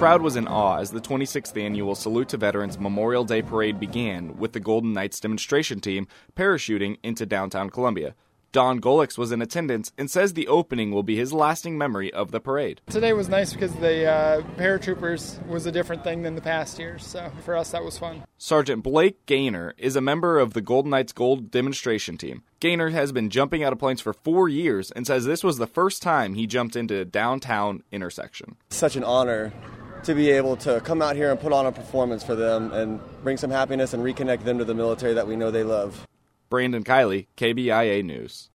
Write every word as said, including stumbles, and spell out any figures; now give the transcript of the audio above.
crowd was in awe as the twenty-sixth annual Salute to Veterans Memorial Day Parade began with the Golden Knights demonstration team parachuting into downtown Columbia. Don Golix was in attendance and says the opening will be his lasting memory of the parade. Today was nice because the uh, paratroopers was a different thing than the past years, so for us that was fun. Sergeant Blake Gaynor is a member of the Golden Knights Gold demonstration team. Gaynor has been jumping out of planes for four years and says this was the first time he jumped into a downtown intersection. Such an honor to be able to come out here and put on a performance for them and bring some happiness and reconnect them to the military that we know they love. Brandon Kiley, K B I A News.